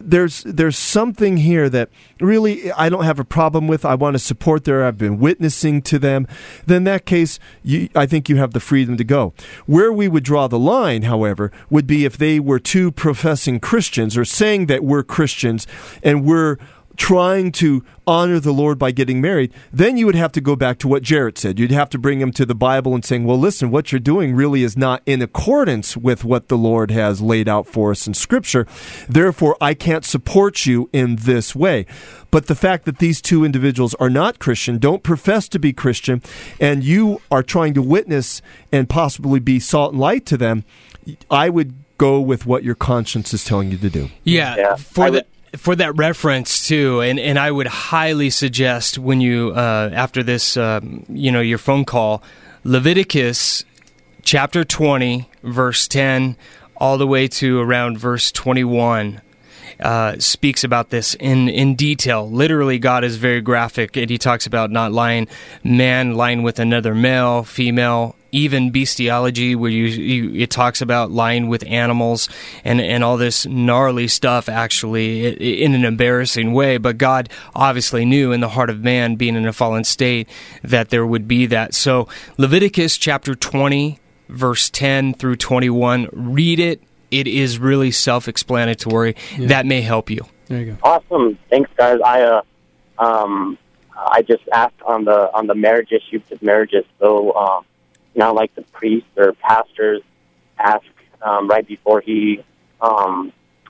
there's there's something here that really I don't have a problem with. I want to support there. I've been witnessing to them. Then in that case, you, I think you have the freedom to go. Where we would draw the line, however, would be if they were two professing Christians or saying that we're Christians and we're trying to honor the Lord by getting married, then you would have to go back to what Jarrett said. You'd have to bring him to the Bible and saying, well, listen, what you're doing really is not in accordance with what the Lord has laid out for us in Scripture. Therefore, I can't support you in this way. But the fact that these two individuals are not Christian, don't profess to be Christian, and you are trying to witness and possibly be salt and light to them, I would go with what your conscience is telling you to do. Yeah, Yeah, for I the would- for that reference too, and, and I would highly suggest when you uh, after this, uh, you know, your phone call, Leviticus chapter twenty, verse ten, all the way to around verse twenty-one. Uh, speaks about this in, in detail. Literally, God is very graphic, and he talks about not lying, man lying with another male, female, even bestiality, where you, you it talks about lying with animals and, and all this gnarly stuff, actually, in an embarrassing way. But God obviously knew in the heart of man, being in a fallen state, that there would be that. So Leviticus chapter twenty, verse ten through twenty-one, read it. It is really self-explanatory. Yeah. That may help you. There you go. Awesome. Thanks, guys. I uh, um, I just asked on the on the marriage issue because marriages so um, not like the priests or pastors ask um, right before he um,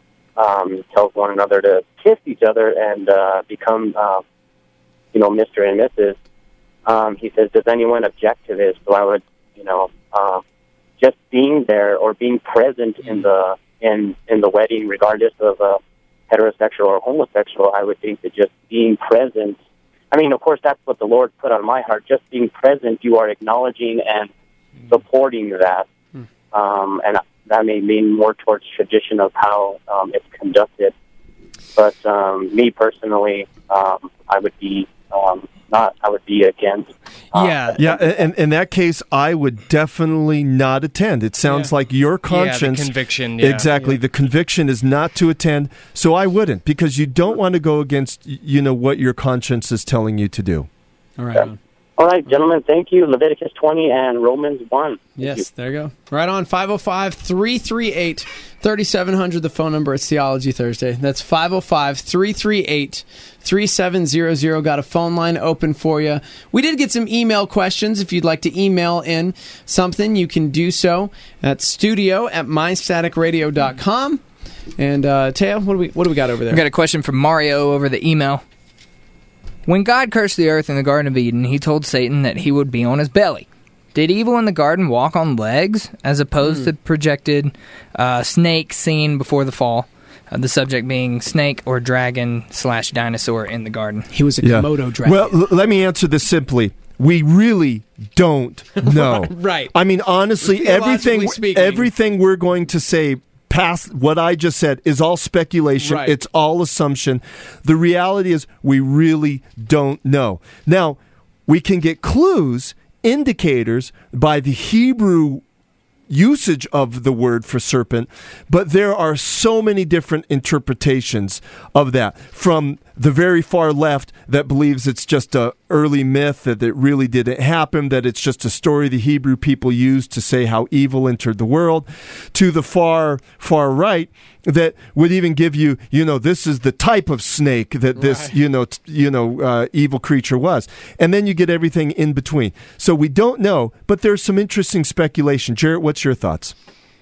um, tells one another to kiss each other and uh, become uh, you know Mister and Missus Um, he says, "Does anyone object to this?" So I would you know. Uh, Just being there or being present in the in in the wedding, regardless of uh, heterosexual or homosexual, I would think that just being present. I mean, of course, that's what the Lord put on my heart. Just being present, you are acknowledging and supporting that, um, and that may lean more towards tradition of how um, it's conducted. But um, me personally, um, I would be um, not. I would be against. Uh, yeah, yeah. And in that case, I would definitely not attend. It sounds yeah. like your conscience, yeah, the conviction, yeah. exactly. Yeah. The conviction is not to attend. So I wouldn't, because you don't want to go against, you know, what your conscience is telling you to do. All right. Yeah. On. All right, gentlemen, thank you. Leviticus twenty and Romans one. Thank Yes, you. there you go. Right on, five oh five, three three eight, three seven zero zero, the phone number. It's Theology Thursday. That's five oh five, three three eight, three seven zero zero. Got a phone line open for you. We did get some email questions. If you'd like to email in something, you can do so at studio at my static radio dot com. And, uh, Teo, what do we, what do we got over there? We got a question from Mario over the email. When God cursed the earth in the Garden of Eden, he told Satan that he would be on his belly. Did evil in the garden walk on legs, as opposed mm. to projected uh, snake seen before the fall? Uh, the subject being snake or dragon slash dinosaur in the garden. He was a yeah. Komodo dragon. Well, l- let me answer this simply. We really don't know. Right. I mean, honestly, everything speaking. everything we're going to say past what I just said is all speculation. Right. It's all assumption. The reality is we really don't know. Now, we can get clues, indicators by the Hebrew usage of the word for serpent, but there are so many different interpretations of that. From the very far left that believes it's just a early myth, that it really didn't happen, that it's just a story the Hebrew people used to say how evil entered the world, to the far, far right that would even give you, you know, this is the type of snake that this, right. you know, t- you know, uh, evil creature was. And then you get everything in between. So we don't know, but there's some interesting speculation. Jarrett, what's your thoughts?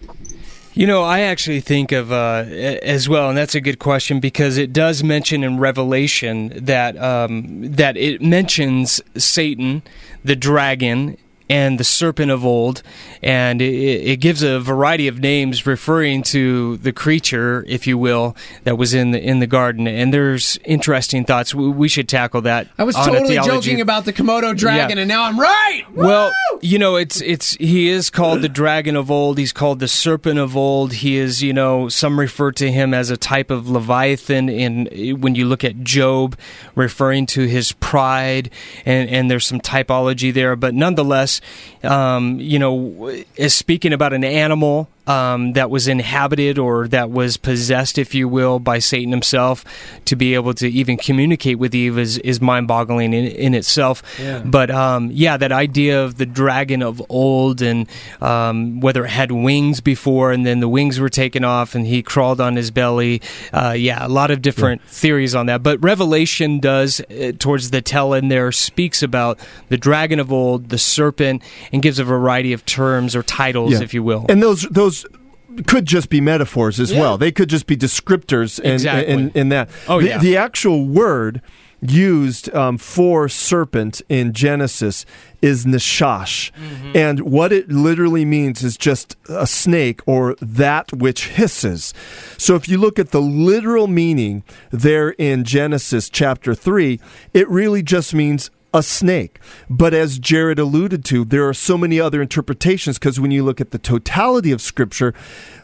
You know, I actually think of uh, as well, and that's a good question, because it does mention in Revelation that um, that it mentions Satan, the dragon, and the serpent of old, and it, it gives a variety of names referring to the creature, if you will, that was in the in the garden. And there's interesting thoughts. We, we should tackle that. I was on totally a joking about the Komodo dragon, yeah. and now I'm right. Woo! Well, you know, it's it's he is called the dragon of old. He's called the serpent of old. He is, you know, some refer to him as a type of Leviathan. In when you look at Job, referring to his pride, and and there's some typology there, but nonetheless. Um, you know, is speaking about an animal um, that was inhabited or that was possessed, if you will, by Satan himself to be able to even communicate with Eve is, is mind-boggling in, in itself. Yeah. But um, yeah, that idea of the dragon of old and um, whether it had wings before and then the wings were taken off and he crawled on his belly. Uh, yeah, a lot of different yeah. theories on that. But Revelation does, uh, towards the tail end there, speaks about the dragon of old, the serpent, and gives a variety of terms or titles, yeah. if you will. And those those could just be metaphors as yeah. well. They could just be descriptors in, exactly. in, in that. Oh, the, yeah. the actual word used um, for serpent in Genesis is neshash. Mm-hmm. And what it literally means is just a snake or that which hisses. So if you look at the literal meaning there in Genesis chapter three, it really just means a snake. But as Jared alluded to, there are so many other interpretations because when you look at the totality of Scripture,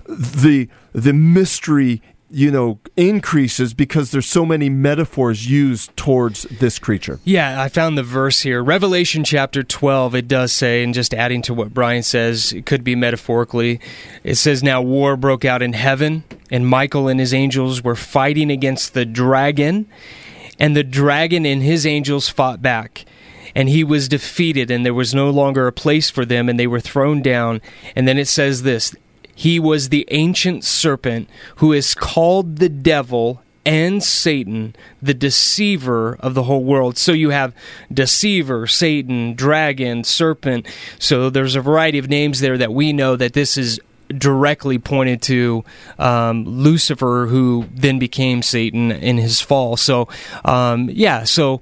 the the mystery, you know, increases because there's so many metaphors used towards this creature. Yeah, I found the verse here. Revelation chapter twelve, it does say, and just adding to what Brian says, it could be metaphorically, it says, "Now war broke out in heaven, and Michael and his angels were fighting against the dragon, and the dragon and his angels fought back. And he was defeated, and there was no longer a place for them, and they were thrown down." And then it says this, "He was the ancient serpent who is called the devil and Satan, the deceiver of the whole world." So you have deceiver, Satan, dragon, serpent. So there's a variety of names there that we know that this is directly pointed to um, Lucifer, who then became Satan in his fall. So, um, yeah, so...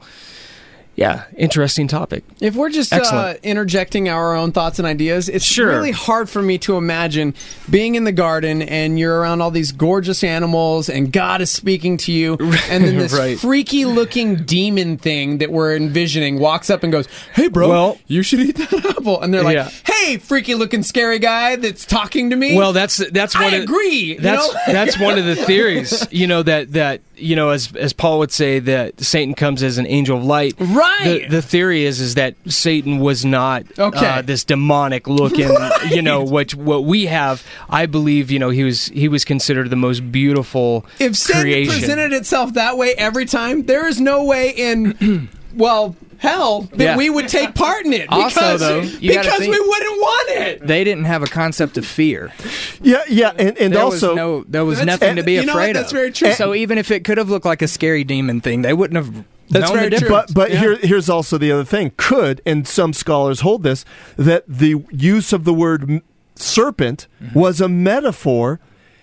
Yeah, interesting topic. If we're just uh, interjecting our own thoughts and ideas, it's sure. really hard for me to imagine being in the garden and you're around all these gorgeous animals and God is speaking to you, and then this right. freaky-looking demon thing that we're envisioning walks up and goes, "Hey, bro, well, you should eat that apple." And they're like, yeah. "Hey, freaky-looking scary guy that's talking to me." Well, that's that's one I of, agree. That's you know? that's one of the theories. You know that that you know as as Paul would say that Satan comes as an angel of light. Right. The, the theory is is that Satan was not okay. uh, this demonic looking. Right. You know what what we have. I believe you know he was he was considered the most beautiful. If Satan creation. presented itself that way every time, there is no way in well. hell that yeah. we would take part in it because, also, though, you because think, we wouldn't want it. They didn't have a concept of fear. Yeah, yeah, and, and there also was no, there was That's- nothing to be you know afraid what? That's of. very true. So even if it could have looked like a scary demon thing, they wouldn't have. That's known very the true. difference. But but Yeah. here here's also the other thing. Could, and some scholars hold this, that the use of the word m- serpent mm-hmm. was a metaphor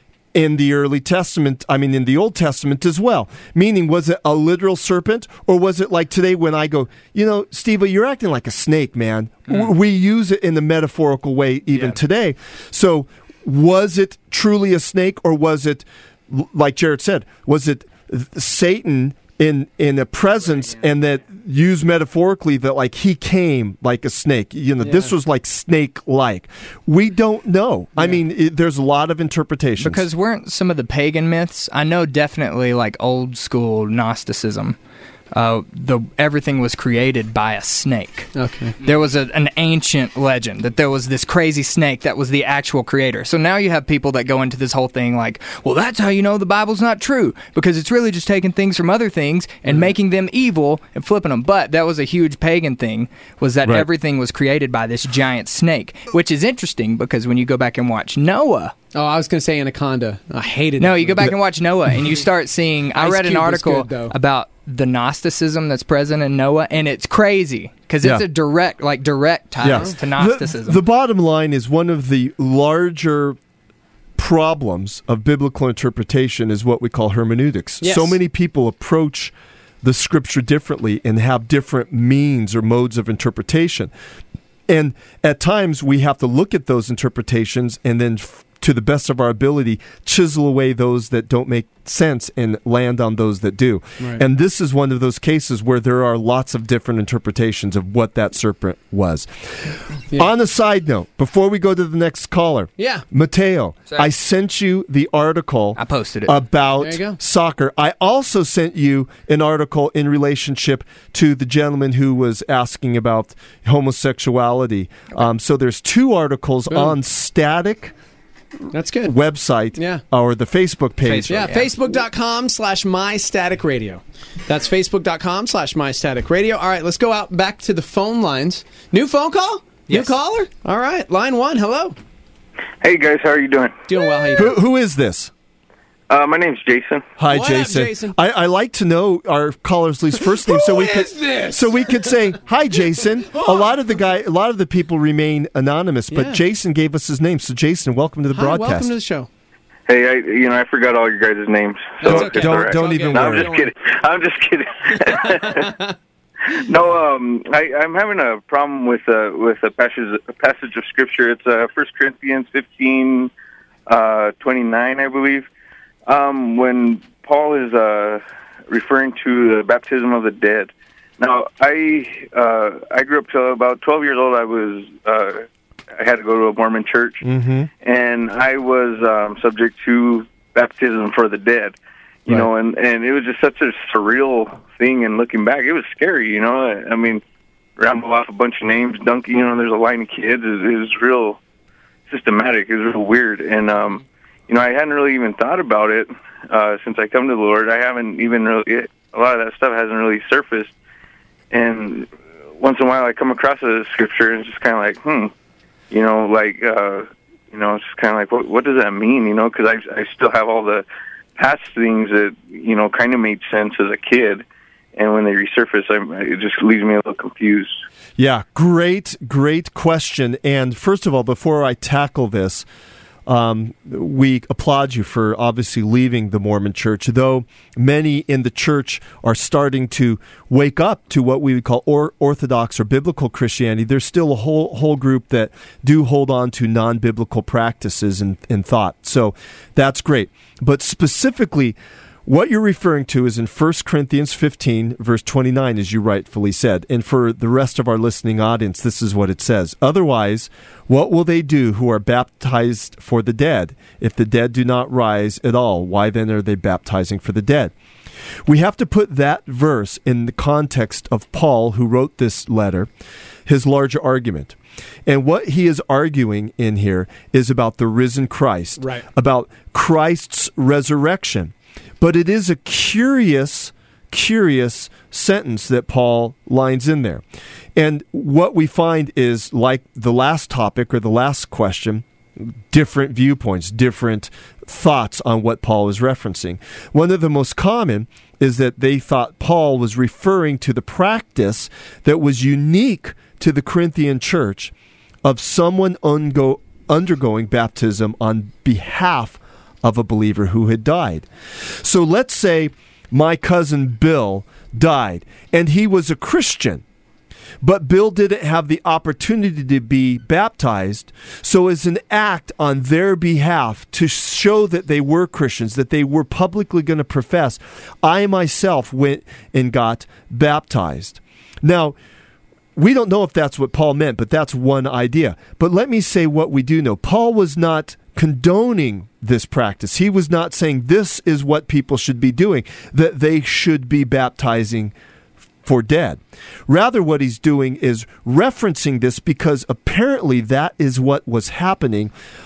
in the early Testament, I mean in the Old Testament as well. Meaning, was it a literal serpent, or was it like today when I go, you know, Steve, you're acting like a snake, man. Mm. W- we use it in the metaphorical way even yeah. today. So was it truly a snake, or was it, l- like Jared said, was it th- Satan in in a presence, and that used metaphorically that like he came like a snake? You know, Yeah. this was like snake-like. We don't know. I mean, it, there's a lot of interpretations. Because weren't some of the pagan myths? I know definitely like old school Gnosticism. Uh, the everything was created by a snake. Okay. There was a, an ancient legend that there was this crazy snake that was the actual creator. So now you have people that go into this whole thing like, well, that's how you know the Bible's not true, because it's really just taking things from other things and mm. making them evil and flipping them. But that was a huge pagan thing, was that right. everything was created by this giant snake, which is interesting because when you go back and watch Noah. Oh, I was going to say Anaconda. I hated it. No, you go back and watch Noah, and you start seeing. I Ice read an Cube was article good, about the Gnosticism that's present in Noah, and it's crazy because it's Yeah. a direct, like direct ties Yeah. to The, Gnosticism. the bottom line is one of the larger problems of biblical interpretation is what we call hermeneutics. Yes. So many people approach the scripture differently and have different means or modes of interpretation. And at times we have to look at those interpretations and then f- to the best of our ability, chisel away those that don't make sense and land on those that do. Right. And this is one of those cases where there are lots of different interpretations of what that serpent was. Yeah. On a side note, before we go to the next caller, Yeah. Mateo, Sorry. I sent you the article I posted it. about There you go. soccer. I also sent you an article in relationship to the gentleman who was asking about homosexuality. Um, so there's two articles Boom. on static That's good. website Yeah. or the Facebook page. Yeah, facebook.com slash mystaticradio. That's facebook.com slash mystaticradio. All right, let's go out back to the phone lines. New phone call? Yes. New caller? All right, line one, hello. Hey guys, how are you doing? Doing well, how you Who, doing? who is this? Uh, my name's Jason. Hi, What up, Jason. Jason? I, I like to know our caller's least first name, so we could this? so we could say hi, Jason. A lot of the guy, a lot of the people remain anonymous, but Yeah. Jason gave us his name. So, Jason, welcome to the Hi, broadcast. welcome to the show. Hey, I, you know, I forgot all your guys' names. So That's it's okay. all Don't right. don't Okay. even No, I'm worry. just kidding. I'm just kidding. no, um, I, I'm having a problem with uh, with a passage a passage of scripture. It's uh, First Corinthians fifteen uh, twenty nine, I believe. Um, when Paul is uh, referring to the baptism of the dead. Now, I uh, I grew up till about twelve years old. I was uh, I had to go to a Mormon church, Mm-hmm. and I was um, subject to baptism for the dead. You Right. know, and, and it was just such a surreal thing. And looking back, it was scary. You know, I, I mean, ramble off a bunch of names, dunk. You know, there's a line of kids. It, it was real systematic. It was real weird, and um, you know, I hadn't really even thought about it uh, since I come to the Lord. I haven't even really. A lot of that stuff hasn't really surfaced. And once in a while, I come across a scripture, and it's just kind of like, hmm, you know, like, uh, you know, it's just kind of like, what, what does that mean? You know, because I, I still have all the past things that, you know, kind of made sense as a kid, and when they resurface, I, it just leaves me a little confused. Yeah, great, great question. And first of all, before I tackle this, um, we applaud you for obviously leaving the Mormon Church, though many in the church are starting to wake up to what we would call or- Orthodox or biblical Christianity. There's still a whole whole group that do hold on to non-biblical practices and, and thought. So that's great. But specifically, what you're referring to is in First Corinthians fifteen, verse twenty-nine, as you rightfully said. And for the rest of our listening audience, this is what it says. Otherwise, what will they do who are baptized for the dead? If the dead do not rise at all, why then are they baptizing for the dead? We have to put that verse in the context of Paul, who wrote this letter, his larger argument. And what he is arguing in here is about the risen Christ, Right. about Christ's resurrection. But it is a curious, curious sentence that Paul lines in there. And what we find is, like the last topic or the last question, different viewpoints, different thoughts on what Paul is referencing. One of the most common is that they thought Paul was referring to the practice that was unique to the Corinthian church of someone ungo- undergoing baptism on behalf of a believer who had died. So let's say my cousin Bill died, and he was a Christian, but Bill didn't have the opportunity to be baptized. So as an act on their behalf to show that they were Christians, that they were publicly going to profess, I myself went and got baptized. Now, we don't know if that's what Paul meant, but that's one idea. But let me say what we do know. Paul was not condoning this practice. He was not saying this is what people should be doing, that they should be baptizing for dead. Rather, what he's doing is referencing this because apparently that is what was happening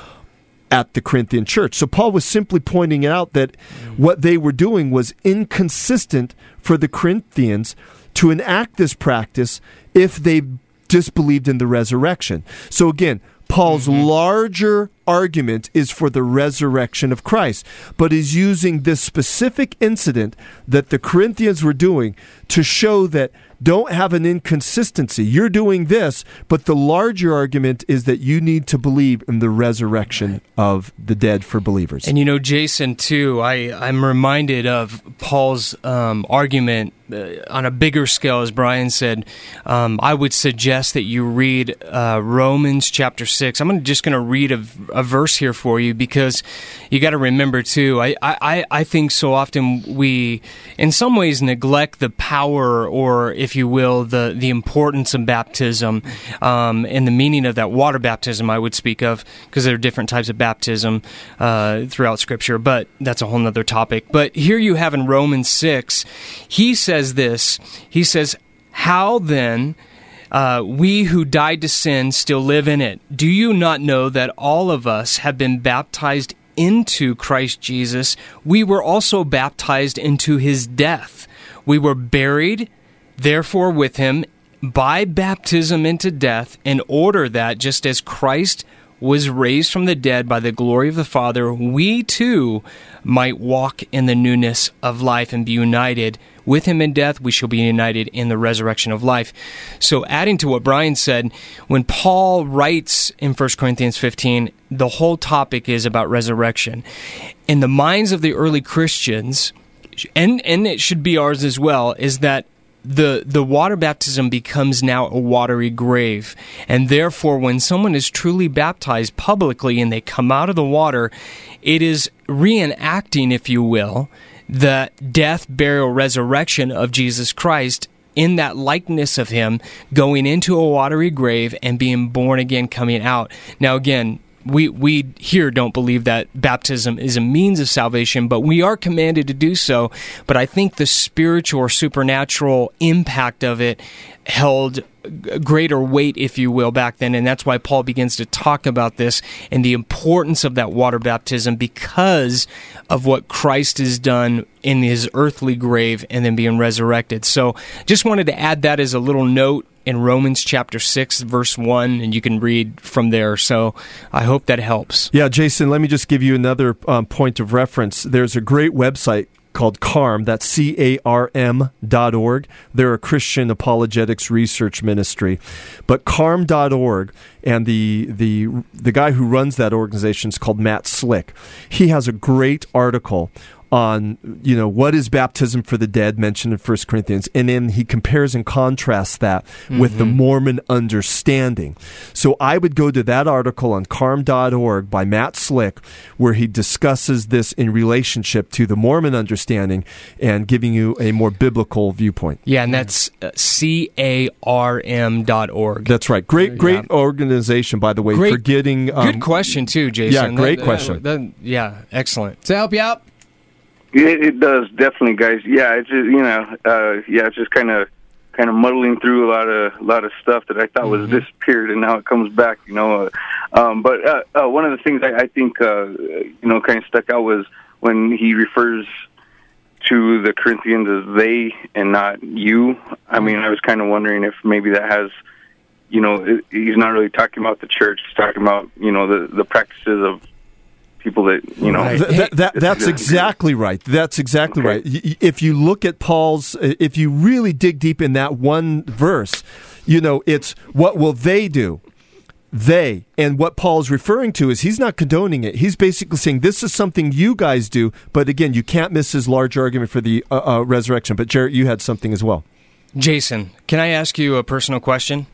at the Corinthian church. So Paul was simply pointing out that what they were doing was inconsistent for the Corinthians to enact this practice if they disbelieved in the resurrection. So again, Paul's mm-hmm. larger argument is for the resurrection of Christ, but is using this specific incident that the Corinthians were doing to show that don't have an inconsistency. You're doing this, but the larger argument is that you need to believe in the resurrection of the dead for believers. And you know, Jason, too, I, I'm reminded of Paul's um, argument uh, on a bigger scale, as Brian said. Um, I would suggest that you read uh, Romans chapter six. I'm just going to read a, a verse here for you because you got to remember, too, I, I, I think so often we, in some ways, neglect the power or, if you will, the, the importance of baptism um, and the meaning of that water baptism I would speak of, because there are different types of baptism uh, throughout Scripture, but that's a whole other topic. But here you have in Romans six, he says this, he says, how then Uh, we who died to sin still live in it. Do you not know that all of us have been baptized into Christ Jesus? We were also baptized into his death. We were buried, therefore, with him by baptism into death, in order that, just as Christ was raised from the dead by the glory of the Father, we too might walk in the newness of life and be united with him in death. We shall be united in the resurrection of life. So adding to what Brian said, when Paul writes in First Corinthians fifteen, the whole topic is about resurrection. In the minds of the early Christians, and, and it should be ours as well, is that The the water baptism becomes now a watery grave. And therefore, when someone is truly baptized publicly and they come out of the water, it is reenacting, if you will, the death, burial, resurrection of Jesus Christ in that likeness of him, going into a watery grave and being born again, coming out. Now, again, We we here don't believe that baptism is a means of salvation, but we are commanded to do so. But I think the spiritual or supernatural impact of it held greater weight, if you will, back then. And that's why Paul begins to talk about this and the importance of that water baptism, because of what Christ has done in his earthly grave and then being resurrected. So just wanted to add that as a little note in Romans chapter six, verse one, and you can read from there. So I hope that helps. Yeah, Jason, let me just give you another um, point of reference. There's a great website called C A R M, that's C A R M dot org. They're a Christian apologetics research ministry. But C A R M dot org, and the, the, the guy who runs that organization is called Matt Slick. He has a great article on, you know, what is baptism for the dead, mentioned in First Corinthians, and then he compares and contrasts that mm-hmm. with the Mormon understanding. So I would go to that article on C A R M dot org by Matt Slick, where he discusses this in relationship to the Mormon understanding and giving you a more biblical viewpoint. Yeah, and that's uh, C A R M dot org. That's right. Great, great yeah. organization, by the way, great, for getting... Um, good question, too, Jason. Yeah, great that, question. That, that, yeah, excellent. To help you out? It, it does, definitely, guys. Yeah, it's just, you know, uh, yeah, it's just kind of, kind of muddling through a lot of, a lot of stuff that I thought mm-hmm. was disappeared, and now it comes back. You know, uh, um, but uh, uh, one of the things I, I think, uh, you know, kind of stuck out was when he refers to the Corinthians as they and not you. I mean, I was kind of wondering if maybe that has, you know, it, he's not really talking about the church. He's talking about, you know, the the practices of people that, you know. Right. That, that, that's exactly right. That's exactly okay. right. If you look at Paul's, if you really dig deep in that one verse, you know, it's what will they do? They. And what Paul's referring to is he's not condoning it. He's basically saying this is something you guys do. But again, you can't miss his large argument for the uh, uh, resurrection. But Jarrett, you had something as well. Jason, can I ask you a personal question?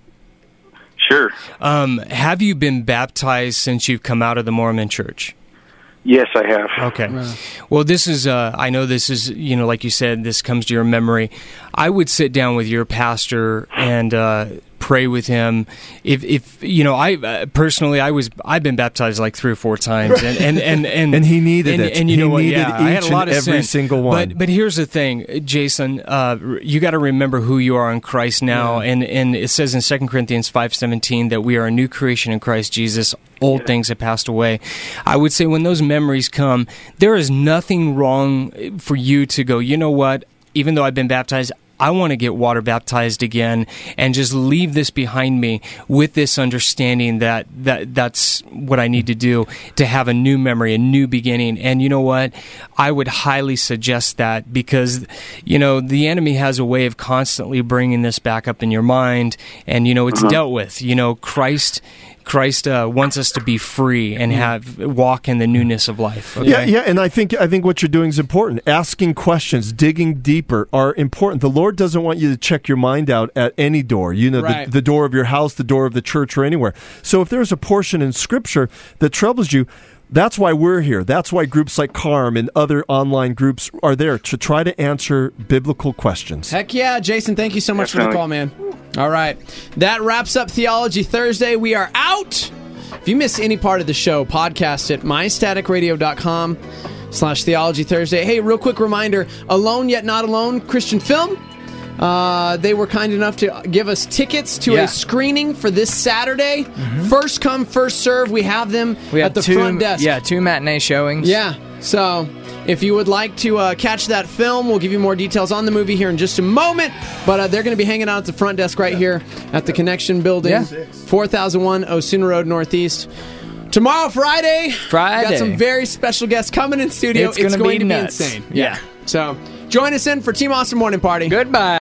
Sure. Um, have you been baptized since you've come out of the Mormon Church? Yes, I have. Okay. Right. Well, this is, uh, I know this is, you know, like you said, this comes to your memory. I would sit down with your pastor and uh, pray with him. If, if you know, I uh, personally, I was, I've been baptized like three or four times, and and and and, and he needed and, it. And you he know what? Needed Yeah, I had a lot of every sin. single one. But but here's the thing, Jason. Uh, you got to remember who you are in Christ now, yeah. and and it says in Second Corinthians five seventeen that we are a new creation in Christ Jesus. Old things have passed away. I would say when those memories come, there is nothing wrong for you to go, you know what, even though I've been baptized, I want to get water baptized again and just leave this behind me with this understanding that, that that's what I need to do to have a new memory, a new beginning. And you know what? I would highly suggest that because, you know, the enemy has a way of constantly bringing this back up in your mind, and, you know, it's uh-huh. dealt with. You know, Christ... Christ uh, wants us to be free and have walk in the newness of life. Okay? Yeah, yeah, and I think I think what you're doing is important. Asking questions, digging deeper are important. The Lord doesn't want you to check your mind out at any door. You know, right. the, the door of your house, the door of the church, or anywhere. So if there's a portion in Scripture that troubles you, that's why we're here. That's why groups like C A R M and other online groups are there, to try to answer biblical questions. Heck yeah, Jason, thank you so much Definitely. for the call, man. All right. That wraps up Theology Thursday. We are out. If you missed any part of the show, podcast it, my static radio dot com slash Theology Thursday. Hey, real quick reminder, Alone Yet Not Alone, Christian film. Uh, they were kind enough to give us tickets to Yeah. a screening for this Saturday. First come, first serve. We have them We have at the two, front desk. Yeah, two matinee showings. Yeah. So if you would like to uh, catch that film, we'll give you more details on the movie here in just a moment. But uh, they're going to be hanging out at the front desk right here at the Connection Building, Yeah. four thousand one Osuna Road Northeast. Tomorrow, Friday, Friday. got some very special guests coming in studio. It's gonna going be to nuts. be insane. Yeah. So join us in for Team Awesome Morning Party. Goodbye.